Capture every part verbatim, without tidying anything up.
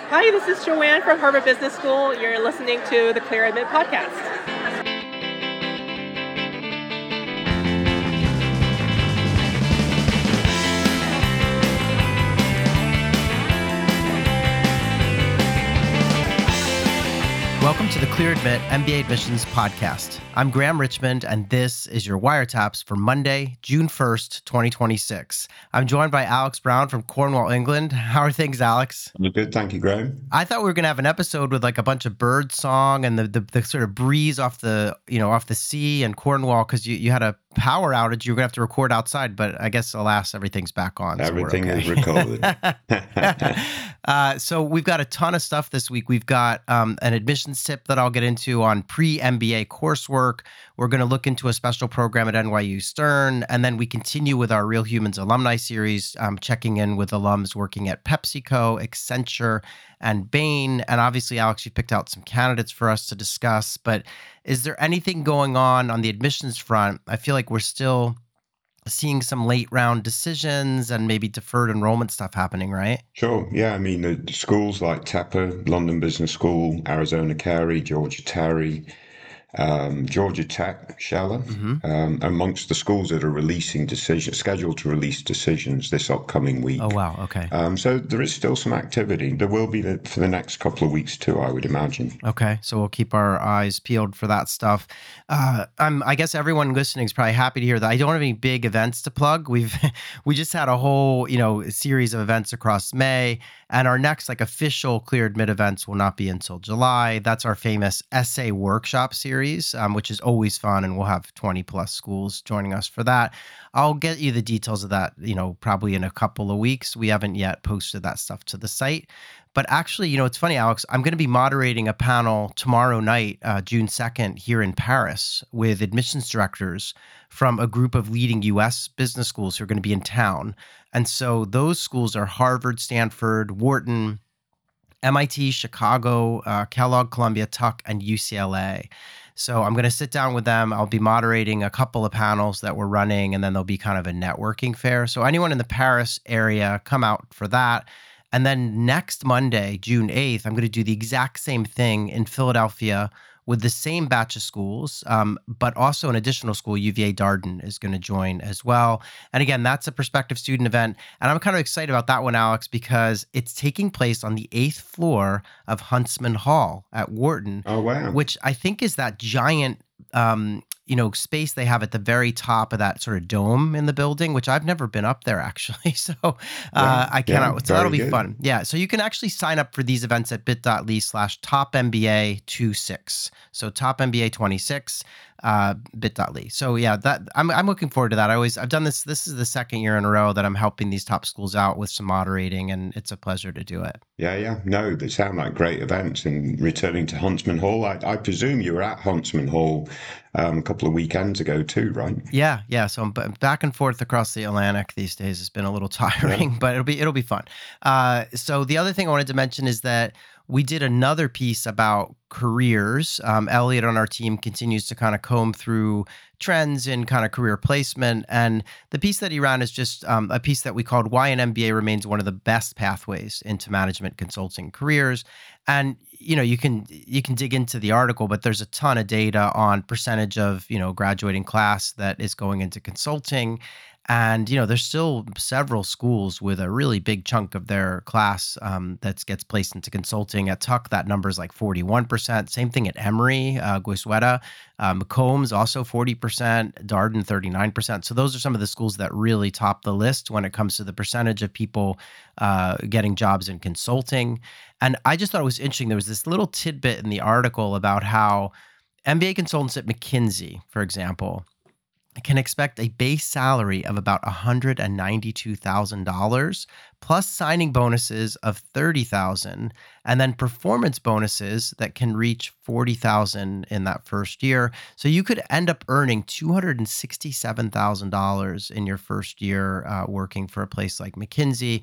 Hi, this is Joanne from Harvard Business School. You're listening to the Clear Admit podcast. Welcome to the Clear Admit M B A Admissions Podcast. I'm Graham Richmond, and this is your Wiretaps for Monday, June first, twenty twenty-six. I'm joined by Alex Brown from Cornwall, England. How are things, Alex? I'm good, thank you, Graham. I thought we were going to have an episode with like a bunch of bird song and the, the, the sort of breeze off the, you know, off the sea and Cornwall, because you, you had a power outage. You were going to have to record outside, but I guess, alas, everything's back on. Everything so is recorded. uh, so we've got a ton of stuff this week. We've got um, an admissions tip that I'll get into on pre-M B A coursework. We're going to look into a special program at N Y U Stern, and then we continue with our Real Humans alumni series, um, checking in with alums working at PepsiCo, Accenture, and Bain. And obviously, Alex, you picked out some candidates for us to discuss, but is there anything going on on the admissions front? I feel like we're still seeing some late round decisions and maybe deferred enrollment stuff happening, right? Sure. Yeah. I mean, the schools like Tepper, London Business School, Arizona Carey, Georgia Terry, um, Georgia Tech, Scheller, mm-hmm. um, amongst the schools that are releasing decisions, scheduled to release decisions this upcoming week. Oh, wow. Okay. Um, so there is still some activity. There will be the, for the next couple of weeks too, I would imagine. Okay. So we'll keep our eyes peeled for that stuff. Uh, I'm, I guess everyone listening is probably happy to hear that I don't have any big events to plug. We've, we just had a whole, you know, series of events across May, and our next like official Clear Admit events will not be until July. That's our famous essay workshop series, um, which is always fun, and we'll have twenty plus schools joining us for that. I'll get you the details of that, you know, probably in a couple of weeks. We haven't yet posted that stuff to the site. But actually, you know, it's funny, Alex, I'm going to be moderating a panel tomorrow night, uh, June second, here in Paris with admissions directors from a group of leading U S business schools who are going to be in town. And so those schools are Harvard, Stanford, Wharton, M I T, Chicago, uh, Kellogg, Columbia, Tuck, and U C L A. So I'm going to sit down with them. I'll be moderating a couple of panels that we're running, and then there'll be kind of a networking fair. So anyone in the Paris area, come out for that. And then next Monday, June eighth, I'm going to do the exact same thing in Philadelphia with the same batch of schools, um, but also an additional school, U V A Darden, is going to join as well. And again, that's a prospective student event. And I'm kind of excited about that one, Alex, because it's taking place on the eighth floor of Huntsman Hall at Wharton. Oh, wow. Which I think is that giant um, you know, space they have at the very top of that sort of dome in the building, which I've never been up there actually. So uh, yeah, I cannot, yeah, so that'll be good. fun. Yeah. So you can actually sign up for these events at bit.ly slash top MBA 26. So top MBA 26, uh, bit.ly. So yeah, that I'm, I'm looking forward to that. I always, I've done this. This is the second year in a row that I'm helping these top schools out with some moderating, and it's a pleasure to do it. Yeah, yeah. No, they sound like great events. And returning to Huntsman Hall, I, I presume you were at Huntsman Hall um, a couple of weekends ago too, right? Yeah, yeah. So I'm b- back and forth across the Atlantic these days. It's been a little tiring, yeah. but it'll be it'll be fun. Uh, so the other thing I wanted to mention is that we did another piece about careers. Um, Elliot on our team continues to kind of comb through trends in kind of career placement. And the piece that he ran is just um, a piece that we called Why an M B A Remains One of the Best Pathways into Management Consulting Careers. And, you know, you can you can dig into the article, but there's a ton of data on percentage of, you know, graduating class that is going into consulting. And, you know, there's still several schools with a really big chunk of their class um, that gets placed into consulting. At Tuck, that number is like forty-one percent. Same thing at Emory, uh, Goizueta. Um, Combs, also forty percent. Darden, thirty-nine percent. So those are some of the schools that really top the list when it comes to the percentage of people uh, getting jobs in consulting. And I just thought it was interesting. There was this little tidbit in the article about how M B A consultants at McKinsey, for example, can expect a base salary of about one hundred ninety-two thousand dollars plus signing bonuses of thirty thousand dollars and then performance bonuses that can reach forty thousand dollars in that first year. So you could end up earning two hundred sixty-seven thousand dollars in your first year uh, working for a place like McKinsey.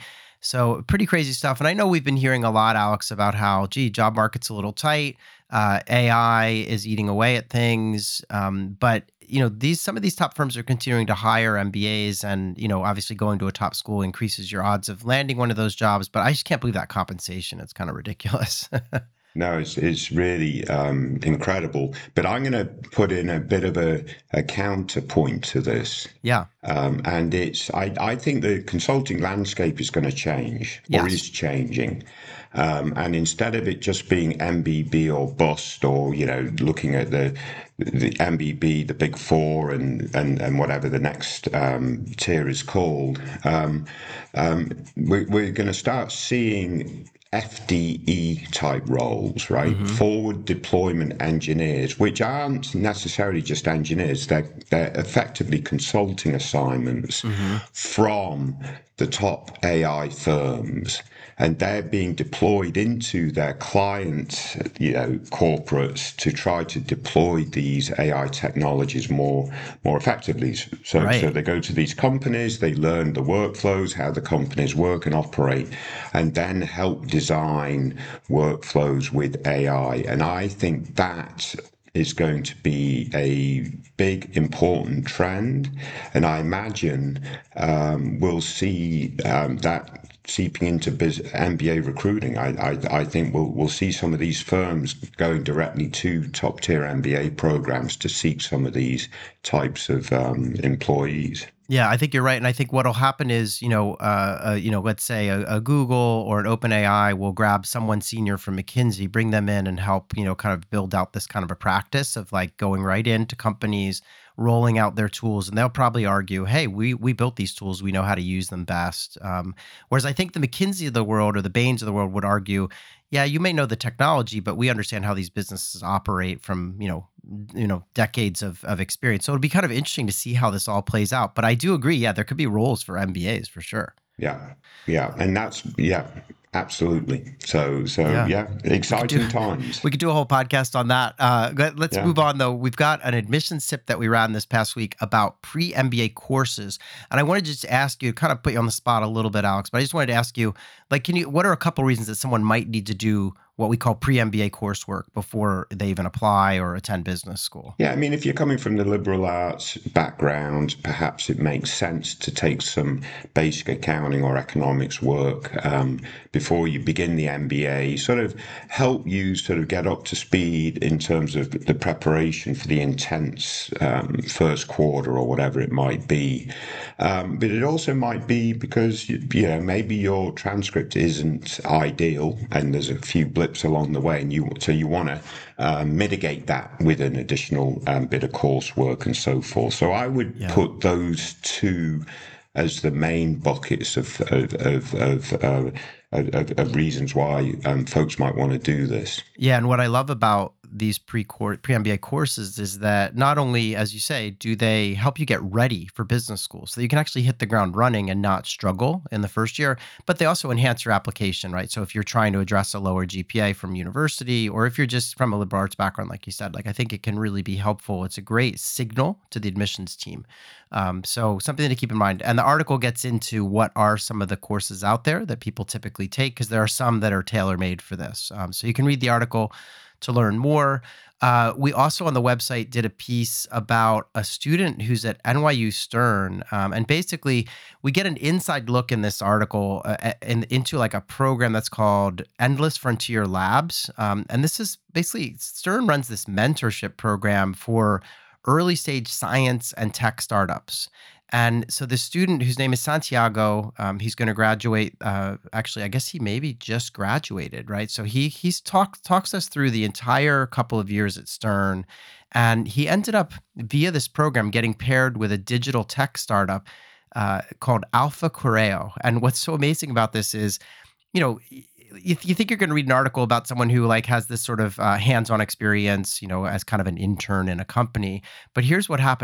So pretty crazy stuff. And I know we've been hearing a lot, Alex, about how, gee, job market's a little tight. Uh, A I is eating away at things. Um, but you know, these some of these top firms are continuing to hire M B As, and you know, obviously going to a top school increases your odds of landing one of those jobs. But I just can't believe that compensation. It's kind of ridiculous. No, it's it's really um, incredible. But I'm going to put in a bit of a, a counterpoint to this. Yeah. Um, and it's I, I think the consulting landscape is going to change or Yes. is changing. Um, and instead of it just being M B B or bust, or you know, looking at the the M B B, the Big Four, and and, and whatever the next um, tier is called, um, um, we, we're going to start seeing F D E type roles, right? Mm-hmm. Forward deployment engineers, which aren't necessarily just engineers, they're, they're effectively consulting assignments Mm-hmm. from the top A I firms. And they're being deployed into their client, you know, corporates to try to deploy these A I technologies more, more effectively. So, Right. so they go to these companies, they learn the workflows, how the companies work and operate, and then help design workflows with A I. And I think that is going to be a big, important trend. And I imagine um, we'll see um, that seeping into biz- M B A recruiting. I, I, I think we'll, we'll see some of these firms going directly to top tier M B A programs to seek some of these types of um, employees. Yeah, I think you're right, and I think what'll happen is, you know, uh, uh, you know, let's say a, a Google or an OpenAI will grab someone senior from McKinsey, bring them in, and help, you know, kind of build out this kind of a practice of like going right into companies, rolling out their tools, and they'll probably argue, "Hey, we we built these tools, we know how to use them best." Um, whereas I think the McKinsey of the world or the Bains of the world would argue, "Yeah, you may know the technology, but we understand how these businesses operate from, you know, you know, decades of of experience." So it'll be kind of interesting to see how this all plays out. But I do agree, yeah, there could be roles for M B As for sure. Yeah, yeah, and that's yeah, absolutely. So, so Yeah. yeah, We could exciting do times. we could do a whole podcast on that. Uh, let- let's Yeah. move on though. We've got an admissions tip that we ran this past week about pre-M B A courses, and I wanted to just ask you, kind of put you on the spot a little bit, Alex. But I just wanted to ask you, like, can you? What are a couple reasons that someone might need to do what we call pre-M B A coursework before they even apply or attend business school? Yeah, I mean, if you're coming from the liberal arts background, perhaps it makes sense to take some basic accounting or economics work um, before you begin the M B A, sort of help you sort of get up to speed in terms of the preparation for the intense um, first quarter or whatever it might be. Um, but it also might be because, you you know, maybe your transcript isn't ideal and there's a few blips along the way, and you so you want to um, mitigate that with an additional um, bit of coursework and so forth. So I would Yeah. put those two as the main buckets of of of of, uh, of, of reasons why um, folks might want to do this. Yeah, and what I love about these pre pre-M B A courses is that not only, as you say, do they help you get ready for business school so that you can actually hit the ground running and not struggle in the first year, but they also enhance your application, right? So if you're trying to address a lower G P A from university, or if you're just from a liberal arts background, like you said, like I think it can really be helpful. It's a great signal to the admissions team. Um, so something to keep in mind. And the article gets into what are some of the courses out there that people typically take, because there are some that are tailor-made for this. Um, so you can read the article to learn more. Uh, we also on the website did a piece about a student who's at N Y U Stern. Um, and basically, we get an inside look in this article uh, in, into like a program that's called Endless Frontier Labs. Um, and this is basically, Stern runs this mentorship program for early stage science and tech startups. And so the student whose name is Santiago, um, he's going to graduate. Uh, actually, I guess he maybe just graduated, right? So he he's talk, talks us through the entire couple of years at Stern. And he ended up, via this program, getting paired with a digital tech startup uh, called Alpha Correo. And what's so amazing about this is, you know, you, you think you're going to read an article about someone who like has this sort of uh, hands-on experience, you know, as kind of an intern in a company. But here's what happened.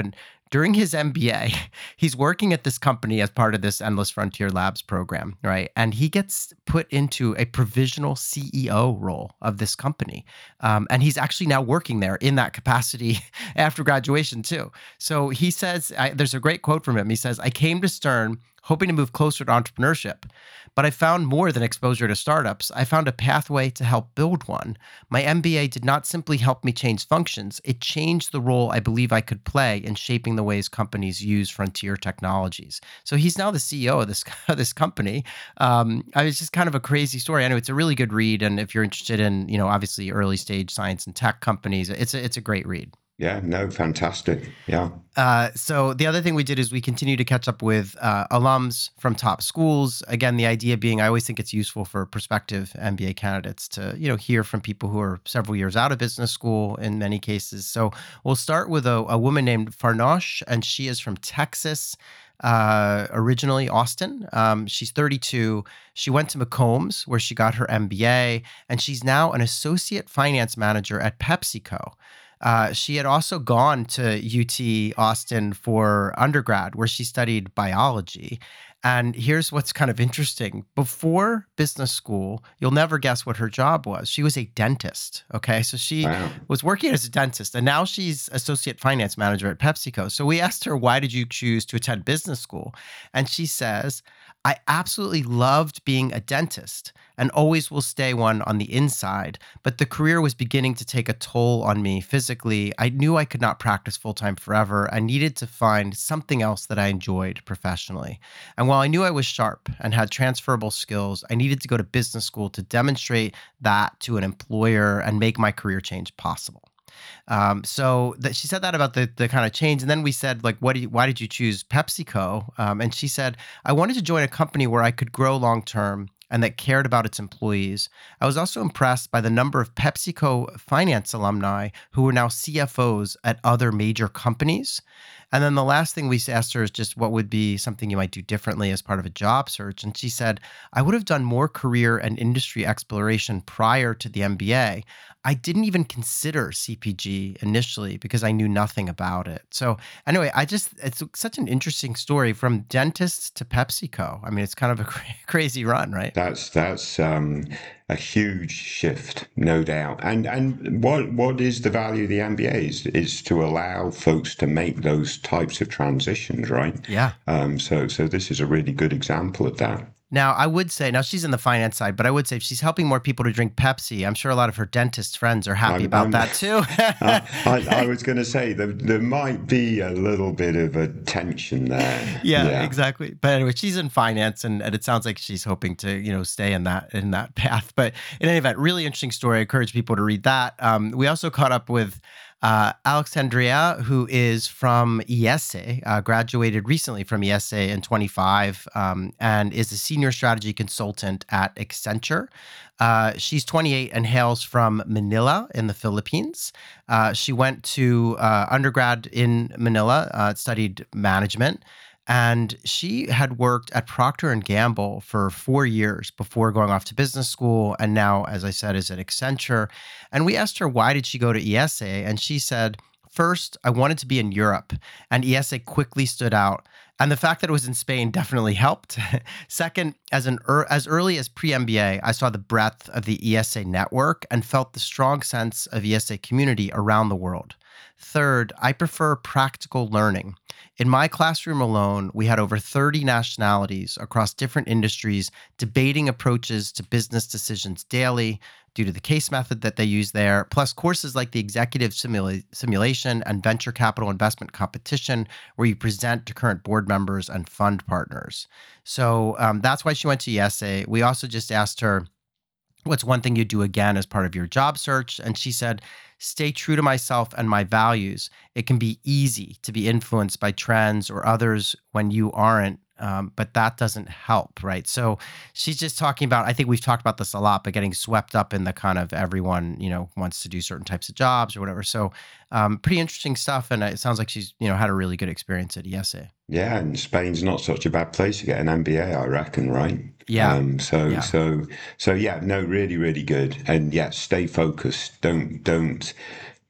during his M B A, he's working at this company as part of this Endless Frontier Labs program, right? And he gets put into a provisional C E O role of this company. Um, and he's actually now working there in that capacity after graduation, too. So he says, I, there's a great quote from him. He says, "I came to Stern hoping to move closer to entrepreneurship. But I found more than exposure to startups. I found a pathway to help build one. My M B A did not simply help me change functions. It changed the role I believe I could play in shaping the ways companies use frontier technologies." So he's now the C E O of this, of this company. Um, I was just kind of a crazy story. Anyway, it's a really good read. And if you're interested in, you know, obviously early stage science and tech companies, it's a, it's a great read. Yeah, no, fantastic. Yeah. Uh, so the other thing we did is we continue to catch up with uh, alums from top schools. Again, the idea being, I always think it's useful for prospective M B A candidates to, you know, hear from people who are several years out of business school in many cases. So we'll start with a, a woman named Farnoosh, and she is from Texas. Uh, originally Austin. Um, she's thirty-two. She went to McCombs where she got her M B A, and she's now an associate finance manager at PepsiCo. Uh, she had also gone to U T Austin for undergrad, where she studied biology. And here's what's kind of interesting. Before business school, you'll never guess what her job was. She was a dentist. Okay. So she Wow. was working as a dentist, and now she's associate finance manager at PepsiCo. So we asked her, why did you choose to attend business school? And she says, "I absolutely loved being a dentist and always will stay one on the inside, but the career was beginning to take a toll on me physically. I knew I could not practice full-time forever. I needed to find something else that I enjoyed professionally. And while I knew I was sharp and had transferable skills, I needed to go to business school to demonstrate that to an employer and make my career change possible." Um, so that she said that about the the kind of change, and then we said, like, what do you, why did you choose PepsiCo? Um, and she said, "I wanted to join a company where I could grow long term and that cared about its employees. I was also impressed by the number of PepsiCo finance alumni who are now C F Os at other major companies." And then the last thing we asked her is just what would be something you might do differently as part of a job search. And she said, "I would have done more career and industry exploration prior to the M B A. I didn't even consider C P G initially because I knew nothing about it." So anyway, I just, it's such an interesting story from dentists to PepsiCo. I mean, it's kind of a cra- crazy run, right? That's that's um, a huge shift, no doubt. And and what what is the value of the M B A is, is to allow folks to make those types of transitions, right? Yeah. Um, so so this is a really good example of that. Now, I would say, now she's in the finance side, but I would say if she's helping more people to drink Pepsi, I'm sure a lot of her dentist friends are happy I'm- about I'm- that too. Uh, I, I was going to say there, there might be a little bit of a tension there. Yeah, exactly. But anyway, she's in finance, and, and it sounds like she's hoping to, you know, stay in that in that path. But in any event, really interesting story. I encourage people to read that. Um, we also caught up with uh, Alexandria, who is from I E S E, uh, graduated recently from I E S E in twenty-five, um, and is a senior strategy consultant at Accenture. Uh, she's twenty-eight and hails from Manila in the Philippines. Uh, she went to uh, undergrad in Manila, uh, studied management. And she had worked at Procter and Gamble for four years before going off to business school. And now, as I said, is at Accenture. And we asked her, why did she go to I E S E? And she said, first, I wanted to be in Europe. And I E S E quickly stood out. And the fact that it was in Spain definitely helped. Second, as an er, as early as pre-M B A, I saw the breadth of the I E S E network and felt the strong sense of I E S E community around the world. Third, I prefer practical learning. In my classroom alone, we had over thirty nationalities across different industries debating approaches to business decisions daily due to the case method that they use there, plus courses like the executive simula- simulation and venture capital investment competition, where you present to current board members and fund partners. So um, that's why she went to I E S E. We also just asked her, what's one thing you do again as part of your job search? And she said, stay true to myself and my values. It can be easy to be influenced by trends or others when you aren't, um, but that doesn't help, right? So she's just talking about, I think we've talked about this a lot, but getting swept up in the kind of everyone, you know, wants to do certain types of jobs or whatever. So um, pretty interesting stuff. And it sounds like she's, you know, had a really good experience at I E S E. Yeah, and Spain's not such a bad place to get an M B A, I reckon, right? Yeah. Um, so Yeah. so so yeah, no, really, really good. And yeah, stay focused. Don't don't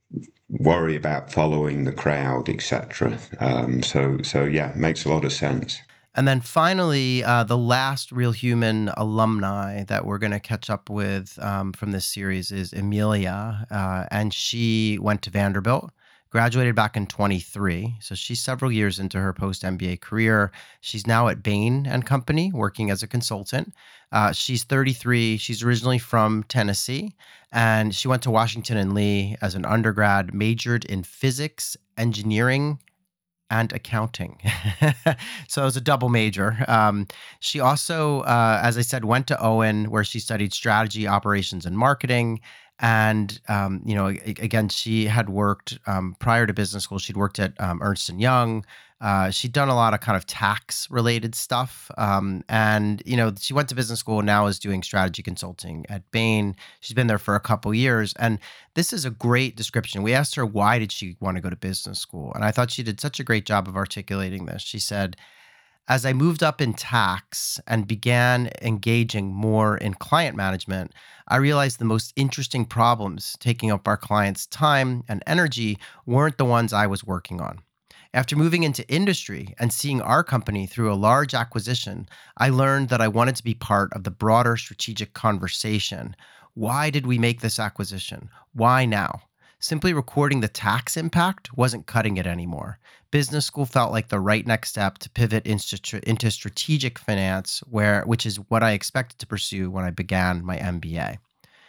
worry about following the crowd, et cetera. Um, so, so yeah, makes a lot of sense. And then finally, uh, the last Real Human alumni that we're going to catch up with um, from this series is Emilia. Uh, and she went to Vanderbilt, graduated back in twenty-three. So she's several years into her post-M B A career. She's now at Bain and Company working as a consultant. Uh, she's thirty-three. She's originally from Tennessee. And she went to Washington and Lee as an undergrad, majored in physics, engineering, and accounting. So it was a double major. Um, she also, uh, as I said, went to Owen, where she studied strategy, operations, and marketing. And, um, you know, a- again, she had worked um, prior to business school. She'd worked at um, Ernst and Young. Uh, she'd done a lot of kind of tax related stuff. Um, and, you know, she went to business school, now is doing strategy consulting at Bain. She's been there for a couple years. And this is a great description. We asked her, why did she want to go to business school? And I thought she did such a great job of articulating this. She said, as I moved up in tax and began engaging more in client management, I realized the most interesting problems taking up our clients' time and energy weren't the ones I was working on. After moving into industry and seeing our company through a large acquisition, I learned that I wanted to be part of the broader strategic conversation. Why did we make this acquisition? Why now? Simply recording the tax impact wasn't cutting it anymore. Business school felt like the right next step to pivot into, into strategic finance, where which is what I expected to pursue when I began my M B A.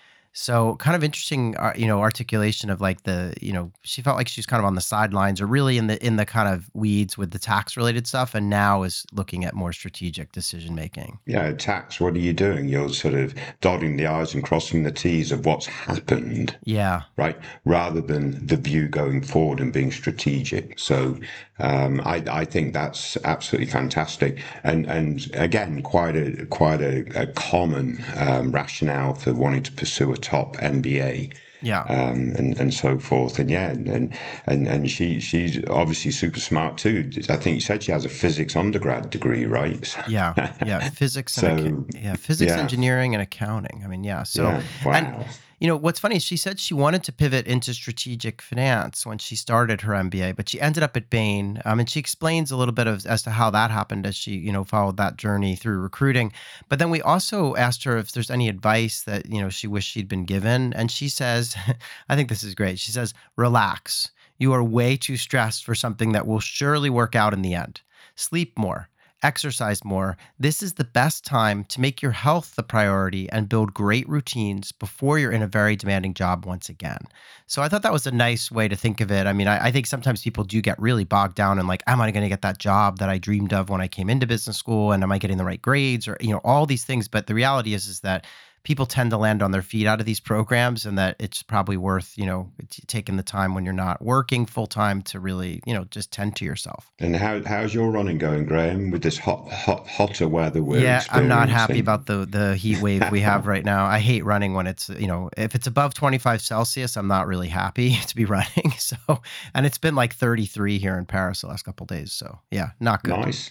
So kind of interesting, uh, you know, articulation of like the, you know, she felt like she was kind of on the sidelines or really in the in the kind of weeds with the tax related stuff, and now is looking at more strategic decision making. Yeah, tax, what are you doing? You're sort of dotting the I's and crossing the T's of what's happened. Yeah. Right. Rather than the view going forward and being strategic. So um, I, I think that's absolutely fantastic. And and again, quite a quite a, a common um, rationale for wanting to pursue a top M B A. Yeah. Um, and, and so forth. And yeah, and and, and she she's obviously super smart too. I think you said she has a physics undergrad degree, right? Yeah. Yeah. Physics and So, acca- yeah, physics, yeah. engineering, and accounting. I mean, yeah. So Yeah, wow. and you know, what's funny is she said she wanted to pivot into strategic finance when she started her M B A, but she ended up at Bain. Um, and she explains a little bit of as to how that happened as she, you know, followed that journey through recruiting. But then we also asked her if there's any advice that, you know, she wished she'd been given. And she says, I think this is great. She says, relax. You are way too stressed for something that will surely work out in the end. Sleep more. Exercise more. This is the best time to make your health the priority and build great routines before you're in a very demanding job once again. So I thought that was a nice way to think of it. I mean, I, I think sometimes people do get really bogged down in like, am I going to get that job that I dreamed of when I came into business school? And am I getting the right grades or, you know, all these things. But the reality is, is that people tend to land on their feet out of these programs, and that it's probably worth, you know, t- taking the time when you're not working full time to really, you know, just tend to yourself. And how how's your running going, Graham, with this hot, hot hotter weather we're Yeah, I'm not happy experiencing? about the the heat wave we have right now. I hate running when it's, you know, if it's above twenty-five Celsius, I'm not really happy to be running. So, and it's been like thirty-three here in Paris the last couple of days. So, yeah, not good. Nice.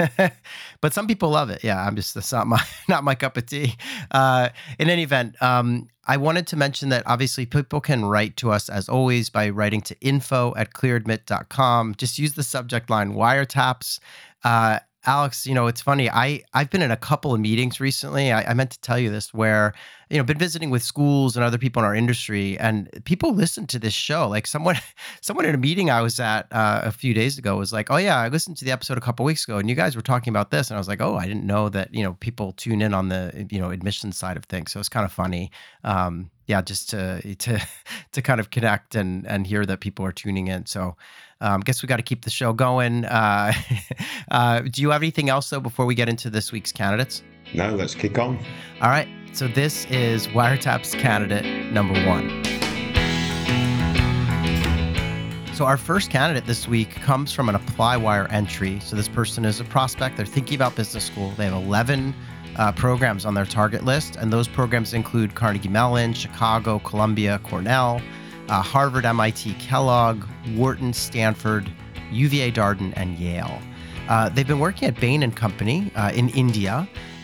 But some people love it. Yeah, I'm just that's not my not my cup of tea. Uh, in any event, um, I wanted to mention that obviously people can write to us as always by writing to info at clearadmit dot com. Just use the subject line wiretaps. Uh, Alex, you know, it's funny. I, I've been in a couple of meetings recently. I, I meant to tell you this where, you know, been visiting with schools and other people in our industry, and people listen to this show. Like someone, someone in a meeting I was at uh, a few days ago was like, oh yeah, I listened to the episode a couple weeks ago and you guys were talking about this. And I was like, oh, I didn't know that, you know, people tune in on the, you know, admissions side of things. So it's kind of funny. Um, yeah, just to, to, to kind of connect and, and hear that people are tuning in. So um, guess we got to keep the show going. Uh, uh, do you have anything else though, before we get into this week's candidates? No, let's kick on. All right. So this is Wiretaps candidate number one. So our first candidate this week comes from an ApplyWire entry. So this person is a prospect. They're thinking about business school. They have eleven uh, programs on their target list. And those programs include Carnegie Mellon, Chicago, Columbia, Cornell, uh, Harvard, M I T, Kellogg, Wharton, Stanford, U V A Darden, and Yale. Uh, they've been working at Bain and Company uh, in India.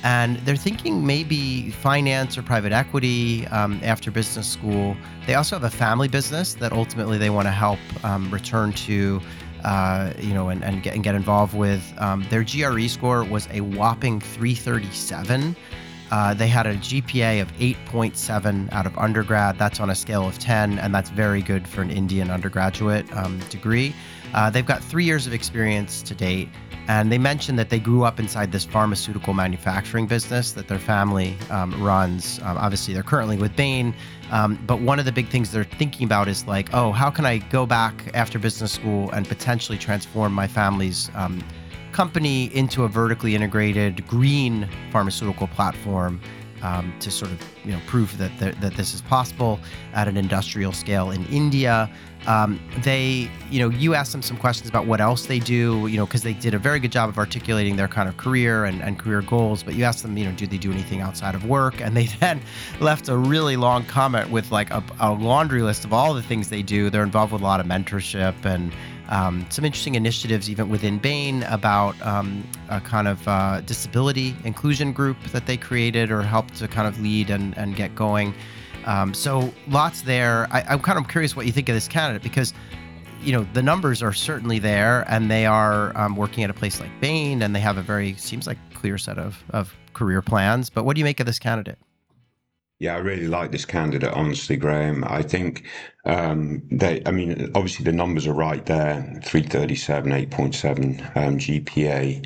and they're thinking maybe finance or private equity um, after business school. They also have a family business that ultimately they want to help um, return to, uh, you know, and, and, get, and get involved with. Um, their G R E score was a whopping three thirty-seven. Uh, they had a G P A of eight point seven out of undergrad. That's on a scale of ten, and that's very good for an Indian undergraduate um, degree. Uh, they've got three years of experience to date, and they mentioned that they grew up inside this pharmaceutical manufacturing business that their family um, runs. Um, obviously, they're currently with Bain, um, but one of the big things they're thinking about is like, oh, how can I go back after business school and potentially transform my family's um, company into a vertically integrated green pharmaceutical platform um, to sort of, you know, prove that th- that this is possible at an industrial scale in India. Um, they, you know, you asked them some questions about what else they do, you know, because they did a very good job of articulating their kind of career and, and career goals. But you asked them, you know, do they do anything outside of work? And they then left a really long comment with like a, a laundry list of all the things they do. They're involved with a lot of mentorship and Um, some interesting initiatives even within Bain about um, a kind of uh, disability inclusion group that they created or helped to kind of lead and, and get going. Um, so lots there. I, I'm kind of curious what you think of this candidate because, you know, the numbers are certainly there and they are um, working at a place like Bain and they have a very, seems like clear set of, of career plans. But what do you make of this candidate? Yeah, I really like this candidate, honestly, Graham. I think um, they, I mean, obviously the numbers are right there, three thirty-seven, eight point seven um, G P A.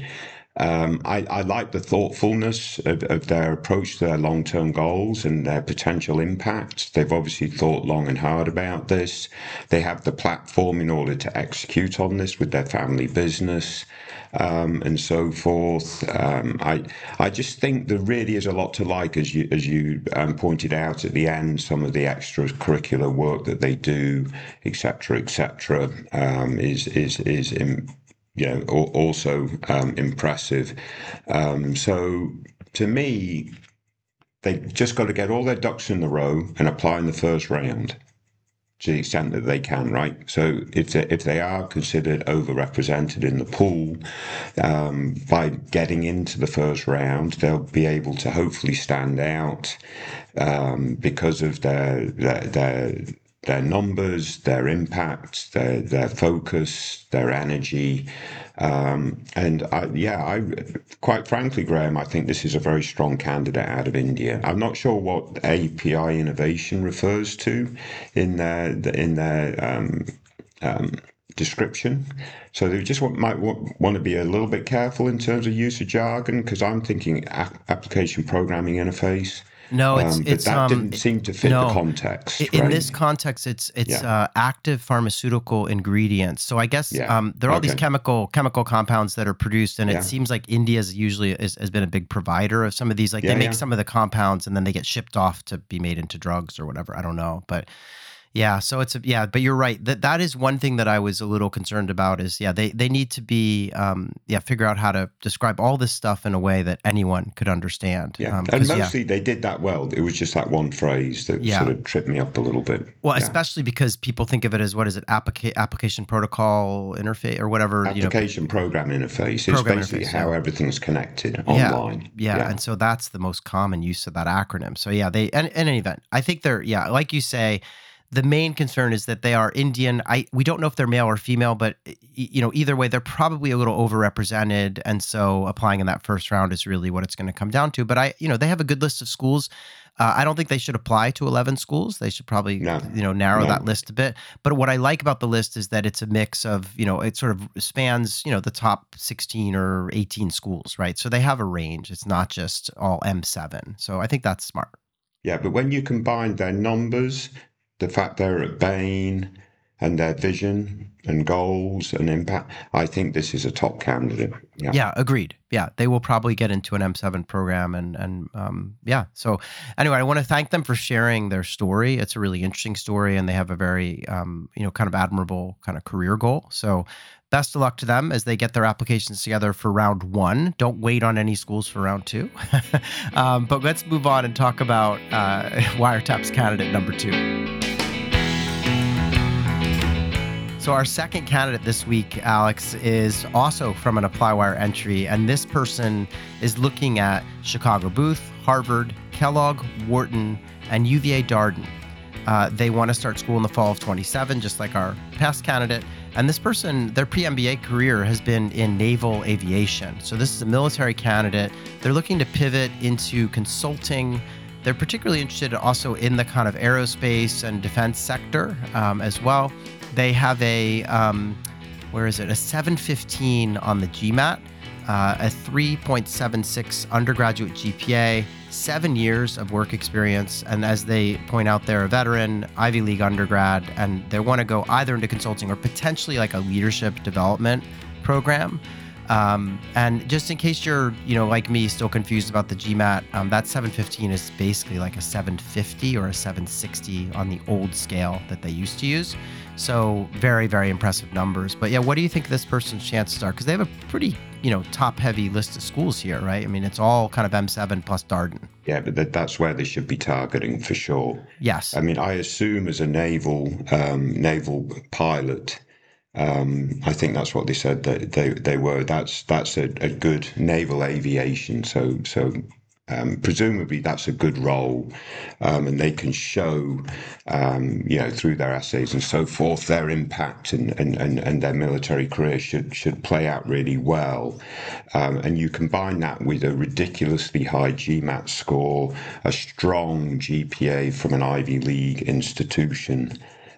Um, I, I like the thoughtfulness of, of their approach to their long-term goals and their potential impact. They've obviously thought long and hard about this. They have the platform in order to execute on this with their family business. Um, and so forth. Um, I I just think there really is a lot to like, as you as you um, pointed out at the end, some of the extracurricular work that they do, et cetera, et cetera, um, is is is in, you know also um, impressive. Um, so to me, they've just got to get all their ducks in a row and apply in the first round, to the extent that they can, right? So if they, if they are considered overrepresented in the pool, um, by getting into the first round, they'll be able to hopefully stand out um, because of their their their their numbers, their impact, their their focus, their energy. Um, and I, yeah, I quite frankly, Graham, I think this is a very strong candidate out of India. I'm not sure what A P I innovation refers to in their in their um, um, description. So they just want, might want, want to be a little bit careful in terms of use of jargon, because I'm thinking a- application programming interface. No, it's Um, but it's that um didn't seem to fit no. the context, I- In right? this context, it's it's Yeah. uh, active pharmaceutical ingredients. So I guess Yeah. um, there are all these Okay. chemical chemical compounds that are produced, and it Yeah. seems like India is usually is, has been a big provider of some of these. Like Yeah, they make yeah. some of the compounds, and then they get shipped off to be made into drugs or whatever. I don't know, but yeah. So it's a, yeah, but you're right. That that is one thing that I was a little concerned about. Is yeah, they they need to be um, yeah figure out how to describe all this stuff in a way that anyone could understand. Yeah, Um, and 'cause, yeah. mostly they did that well. It was just that one phrase that Yeah. sort of tripped me up a little bit. Well, Yeah. especially because people think of it as what is it, applica- application protocol interface or whatever, you know. Application program interface is Program basically interface, how yeah. everything's connected Yeah, online. yeah, and so that's the most common use of that acronym. So yeah, they and in any event, I think they're yeah, like you say, the main concern is that they are Indian. I we don't know if they're male or female, but y- you know, either way, they're probably a little overrepresented, and so applying in that first round is really what it's going to come down to. But I, you know, they have a good list of schools. Uh, I don't think they should apply to eleven schools. They should probably, No, you know, narrow no. that list a bit. But what I like about the list is that it's a mix of, you know, it sort of spans, you know, the top sixteen or eighteen schools, right? So they have a range. It's not just all M seven. So I think that's smart. Yeah, but when you combine their numbers, the fact they're at Bain, and their vision and goals and impact, I think this is a top candidate. Yeah. Yeah, agreed. Yeah, they will probably get into an M seven program, and and um, yeah. So anyway, I want to thank them for sharing their story. It's a really interesting story, and they have a very um, you know kind of admirable kind of career goal. So best of luck to them as they get their applications together for round one. Don't wait on any schools for round two. um, but let's move on and talk about uh, Wiretap's candidate number two. So So our second candidate this week, Alex, is also from an ApplyWire entry, and this person is looking at Chicago Booth, Harvard, Kellogg, Wharton, and U V A Darden. Uh, they want to start school in the fall of twenty-seven, just like our past candidate. And this person, their pre-M B A career has been in naval aviation. So this is a military candidate. They're looking to pivot into consulting. They're particularly interested also in the kind of aerospace and defense sector um, as well. They have a, um, where is it, a seven fifteen on the GMAT, uh, a three point seven six undergraduate G P A, seven years of work experience. And as they point out, they're a veteran, Ivy League undergrad, and they want to go either into consulting or potentially like a leadership development program. Um, and just in case you're, you know, like me, still confused about the GMAT, um, that seven fifteen is basically like a seven fifty or a seven sixty on the old scale that they used to use. So very, very impressive numbers. But yeah, what do you think this person's chances are? Because they have a pretty, you know, top-heavy list of schools here, right? I mean, it's all kind of M seven plus Darden. Yeah, but that, that's where they should be targeting for sure. Yes. I mean, I assume as a naval um, naval pilot, um, I think that's what they said that they, they were. That's that's a, a good naval aviation. So so um, presumably that's a good role, um, and they can show, um, you know, through their essays and so forth, their impact and and, and, and their military career should should play out really well. Um, and you combine that with a ridiculously high GMAT score, a strong G P A from an Ivy League institution,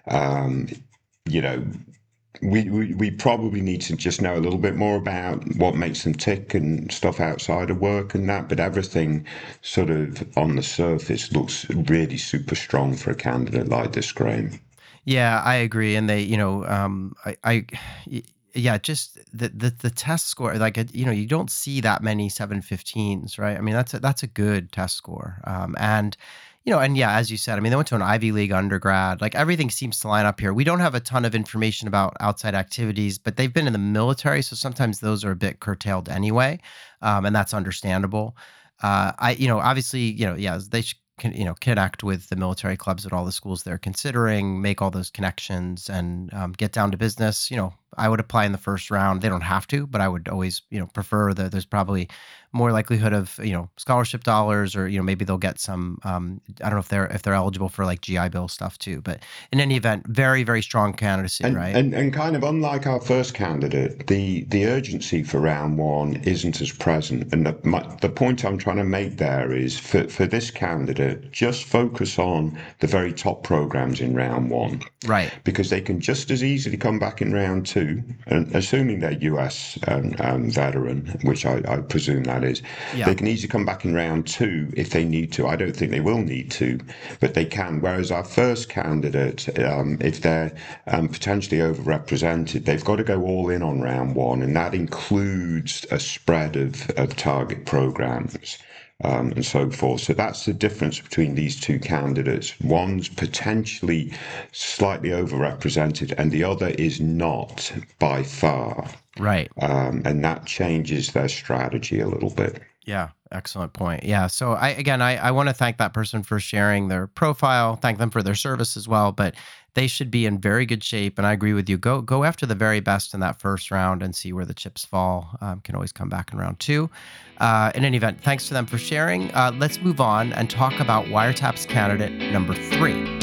um, you know. We, we we probably need to just know a little bit more about what makes them tick and stuff outside of work and that, but everything sort of on the surface looks really super strong for a candidate like this, Graham. Yeah, I agree. And they, you know, um, I, I yeah, just the, the the test score, like, you know, you don't see that many seven fifteens, right? I mean, that's a, that's a good test score. Um, and You know, and yeah, as you said, I mean, they went to an Ivy League undergrad. Like everything seems to line up here. We don't have a ton of information about outside activities, but they've been in the military, so sometimes those are a bit curtailed anyway, um, and that's understandable. Uh, I, you know, obviously, you know, yeah, they should, con- you know, connect with the military clubs at all the schools they're considering, make all those connections, and um, get down to business. You know, I would apply in the first round. They don't have to, but I would always, you know, prefer that there's probably more likelihood of, you know, scholarship dollars, or, you know, maybe they'll get some, um, I don't know if they're, if they're eligible for like G I Bill stuff too, but in any event, very, very strong candidacy, and, right? And, and kind of unlike our first candidate, the, the urgency for round one isn't as present. And the, my, the point I'm trying to make there is for, for this candidate, just focus on the very top programs in round one. Right. Because they can just as easily come back in round two, and assuming they're U S um, um, veteran, which I, I presume that is, yeah. They can easily come back in round two if they need to. I don't think they will need to, but they can. Whereas our first candidate, um, if they're um, potentially overrepresented, they've got to go all in on round one, and that includes a spread of, of target programs. Um, and so forth. So that's the difference between these two candidates. One's potentially slightly overrepresented, and the other is not by far. Right. Um, and that changes their strategy a little bit. Yeah, excellent point. Yeah. So I again, I, I want to thank that person for sharing their profile, thank them for their service as well, but they should be in very good shape. And I agree with you. Go go after the very best in that first round and see where the chips fall. Um, can always come back in round two. Uh, in any event, thanks to them for sharing. Uh, let's move on and talk about Wiretap's candidate number three.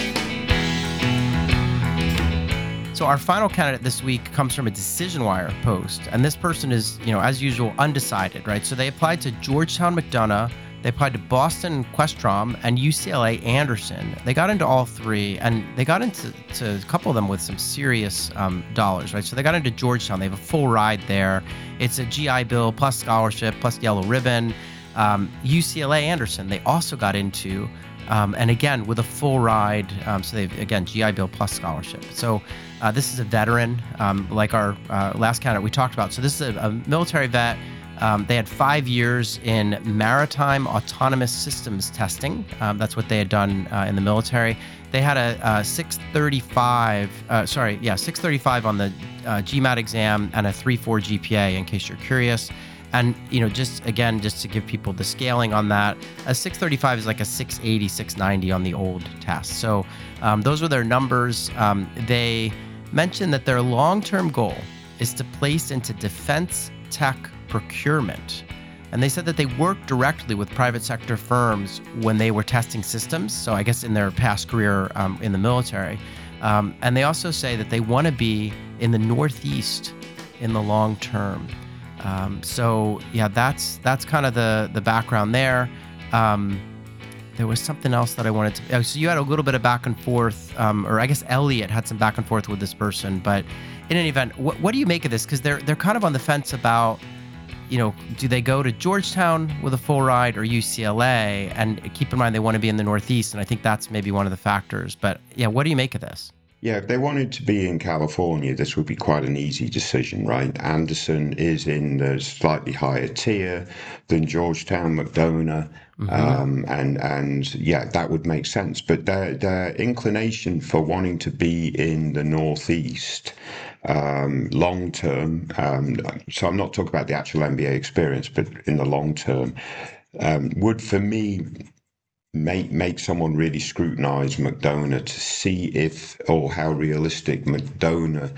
So our final candidate this week comes from a DecisionWire post, and this person is, you know, as usual, undecided, right? So they applied to Georgetown McDonough, they applied to Boston Questrom, and U C L A Anderson. They got into all three, and they got into to a couple of them with some serious um, dollars, right? So they got into Georgetown. They have a full ride there. It's a G I Bill plus scholarship plus yellow ribbon. Um, U C L A Anderson, they also got into, um, and again, with a full ride. Um, so they've, again, G I Bill plus scholarship. So uh, this is a veteran, um, like our uh, last candidate we talked about. So this is a, a military vet. Um, they had five years in maritime autonomous systems testing. Um, that's what they had done uh, in the military. They had a, a six thirty-five, uh, sorry, yeah, six thirty-five on the uh, GMAT exam and a three point four G P A, in case you're curious. And, you know, just again, just to give people the scaling on that, a six thirty-five is like a six eighty, six ninety on the old test. So um, those were their numbers. Um, they mentioned that their long-term goal is to place into defense tech procurement. And they said that they worked directly with private sector firms when they were testing systems. So I guess in their past career um, in the military. Um, and they also say that they want to be in the Northeast in the long term. Um, so yeah, that's that's kind of the the background there. Um, there was something else that I wanted to. Oh, so you had a little bit of back and forth, um, or I guess Elliot had some back and forth with this person. But in any event, what what do you make of this? Because they're they're kind of on the fence about, you know, do they go to Georgetown with a full ride or U C L A? And keep in mind, they want to be in the Northeast. And I think that's maybe one of the factors. But yeah, what do you make of this? Yeah, if they wanted to be in California, this would be quite an easy decision, right? Anderson is in the slightly higher tier than Georgetown, McDonough. Mm-hmm. Um, and and yeah, that would make sense. But their their inclination for wanting to be in the Northeast um, long term. Um, so I'm not talking about the actual M B A experience, but in the long term, um, would for me make make someone really scrutinize McDonough to see if or how realistic McDonough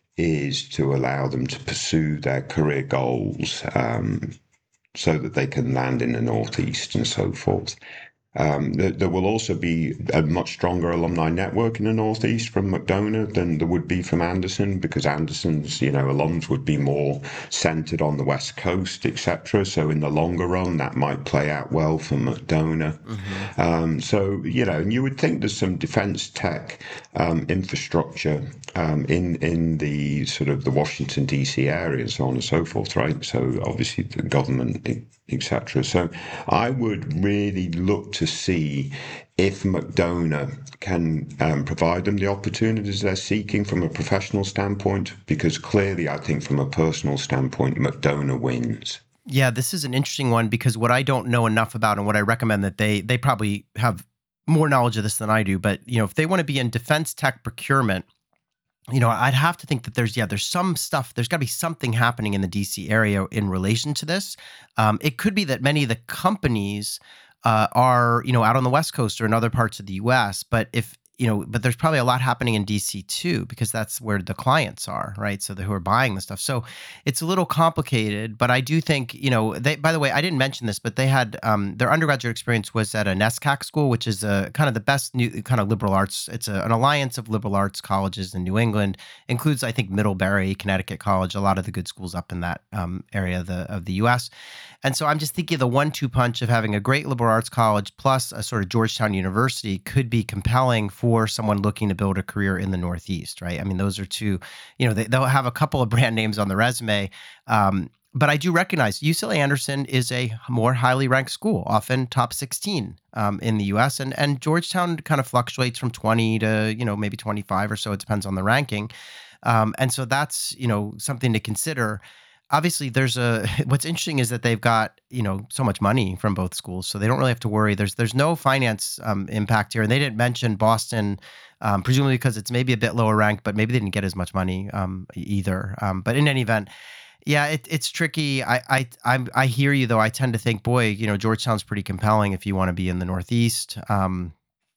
is to allow them to pursue their career goals. Um, so that they can land in the Northeast and so forth. Um, there, there will also be a much stronger alumni network in the Northeast from McDonough than there would be from Anderson, because Anderson's, you know, alums would be more centered on the West Coast, et cetera. So in the longer run, that might play out well for McDonough. Mm-hmm. Um, so, you know, and you would think there's some defense tech um, infrastructure um, in in the sort of the Washington, D C area and so on and so forth, right? So obviously the government, et cetera. So I would really look to see if McDonough can um, provide them the opportunities they're seeking from a professional standpoint, because clearly I think from a personal standpoint, McDonough wins. Yeah, this is an interesting one, because what I don't know enough about, and what I recommend that they they probably have more knowledge of this than I do, but you know, if they want to be in defense tech procurement, you know, I'd have to think that there's, yeah, there's some stuff, there's got to be something happening in the D C area in relation to this. Um, it could be that many of the companies uh, are, you know, out on the West Coast or in other parts of the U S, but if, you know, but there's probably a lot happening in D C too, because that's where the clients are, right? So the, who are buying the stuff. So it's a little complicated, but I do think, you know, they, by the way, I didn't mention this, but they had, um, their undergraduate experience was at a NESCAC school, which is a kind of the best new kind of liberal arts. It's a, an alliance of liberal arts colleges in New England, includes, I think, Middlebury, Connecticut College, a lot of the good schools up in that um, area of the, of the U S. And so I'm just thinking of the one two punch of having a great liberal arts college plus a sort of Georgetown University could be compelling for someone looking to build a career in the Northeast, right? I mean, those are two, you know, they, they'll have a couple of brand names on the resume. Um, but I do recognize U C L A Anderson is a more highly ranked school, often top sixteen um, in the U S. And, and Georgetown kind of fluctuates from twenty to, you know, maybe twenty-five or so. It depends on the ranking. Um, and so that's, you know, something to consider. Obviously, there's a, what's interesting is that they've got, you know, so much money from both schools, so they don't really have to worry. There's there's no finance um, impact here. And they didn't mention Boston, um, presumably because it's maybe a bit lower ranked, but maybe they didn't get as much money um, either. Um, but in any event, yeah, it, it's tricky. I, I, I, I hear you, though. I tend to think, boy, you know, Georgetown's pretty compelling if you want to be in the Northeast. Um,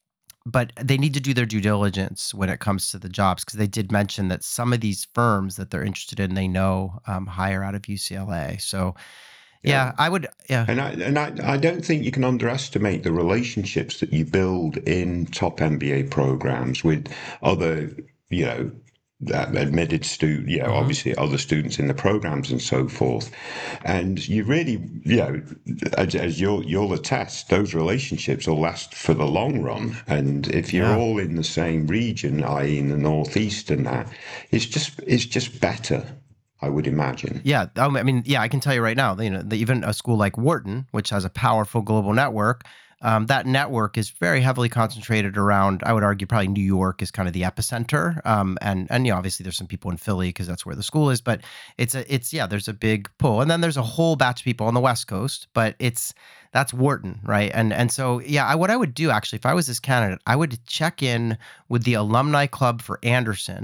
But they need to do their due diligence when it comes to the jobs, because they did mention that some of these firms that they're interested in, they know um, hire out of U C L A. So, yeah, yeah, I would, yeah. And I and I, I don't think you can underestimate the relationships that you build in top M B A programs with other, you know, that admitted student, you know, mm-hmm. obviously other students in the programs and so forth. And you really, you know, as, as you'll, you'll attest, those relationships will last for the long run. And if you're yeah. all in the same region, that is in the Northeast and that, it's just, it's just better, I would imagine. Yeah. I mean, yeah, I can tell you right now, you know, that even a school like Wharton, which has a powerful global network, Um, that network is very heavily concentrated around, I would argue, probably New York is kind of the epicenter. Um, and, and, you know, obviously there's some people in Philly because that's where the school is, but it's a, it's, yeah, there's a big pull. And then there's a whole batch of people on the West Coast, but it's, that's Wharton, right? And, and so, yeah, I, what I would do actually, if I was this candidate, I would check in with the alumni club for Anderson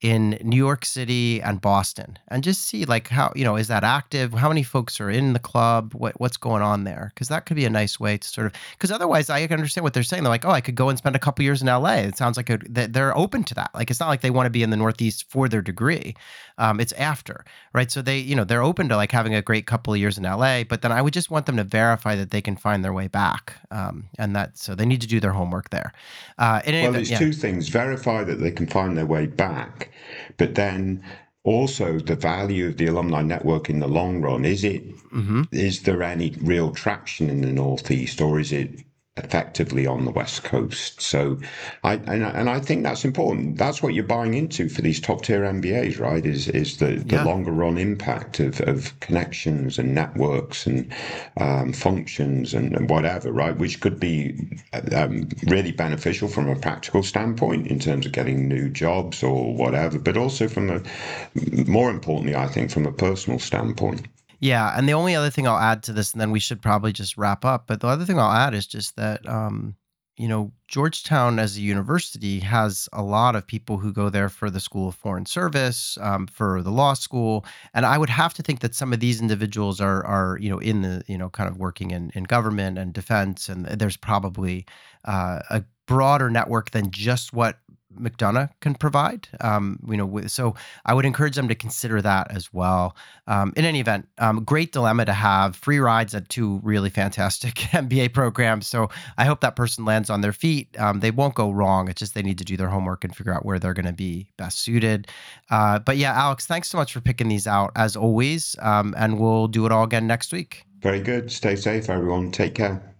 in New York City and Boston, and just see like how, you know, is that active? How many folks are in the club? What what's going on there? Because that could be a nice way to sort of, because otherwise I can understand what they're saying. They're like, oh, I could go and spend a couple years in L A. It sounds like a, that they're open to that. Like it's not like they want to be in the Northeast for their degree. Um, it's after, right? So they, you know, they're open to like having a great couple of years in L A, but then I would just want them to verify that they can find their way back. Um, and that, so they need to do their homework there. Uh, in any Well, event, it's yeah. two things: verify that they can find their way back, but then also the value of the alumni network in the long run. Is it, hmm is there any real traction in the Northeast, or is it effectively on the West Coast? So I and, I- and I think that's important. That's what you're buying into for these top tier M B As, right? Is is the, the Yeah. longer run impact of, of connections and networks and um, functions and, and whatever, right? Which could be um, really beneficial from a practical standpoint in terms of getting new jobs or whatever, but also from a, more importantly, I think from a personal standpoint. Yeah, and the only other thing I'll add to this, and then we should probably just wrap up. But the other thing I'll add is just that, um, you know, Georgetown as a university has a lot of people who go there for the School of Foreign Service, um, for the law school, and I would have to think that some of these individuals are are you know in the you know kind of working in in government and defense, and there's probably uh, a broader network than just what McDonough can provide. Um, you know, wi- so I would encourage them to consider that as well. Um, in any event, um, great dilemma to have free rides at two really fantastic M B A programs. So I hope that person lands on their feet. Um, they won't go wrong. It's just they need to do their homework and figure out where they're going to be best suited. Uh, but yeah, Alex, thanks so much for picking these out as always. Um, and we'll do it all again next week. Very good. Stay safe, everyone. Take care.